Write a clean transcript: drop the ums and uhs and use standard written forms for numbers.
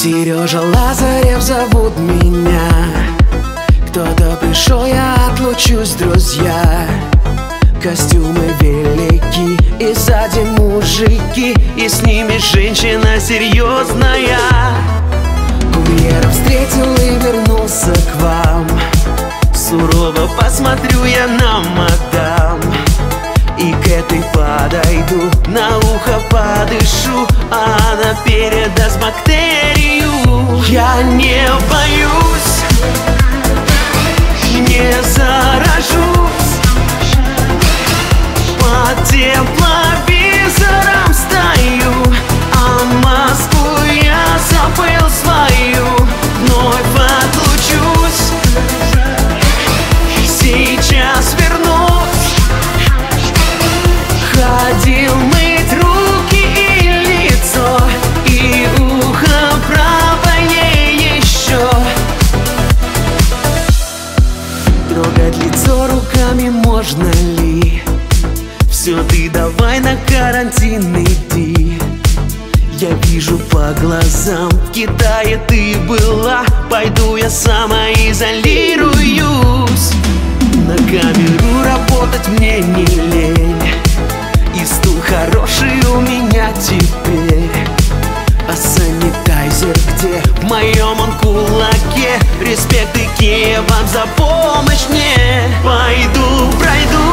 Сережа Лазарев зовут меня. Кто-то пришел, я отлучусь, друзья. Костюмы велики, и сзади мужики, и с ними женщина серьезная. Курьера встретил и вернулся к вам. Сурово посмотрю я на мадам, и к этой подойду, на ухо подышу, а она передаст бактерию. Я не боюсь, не заражусь. Под тепловизором стою, а Москву я забыл свою. Вновь отлучусь, сейчас вернусь. Ходил мыть руки и лицо, и ухо правое еще. Трогать лицо руками можно ли? Все, ты давай на карантин иди. Я вижу по глазам, в Китае ты была. Пойду я самоизолируюсь. На камеру работать мне не лень, и стул хороший у меня теперь. А санитайзер где? В моем он кулаке. Респект и Киев вам за помощь мне. Пойду, пройду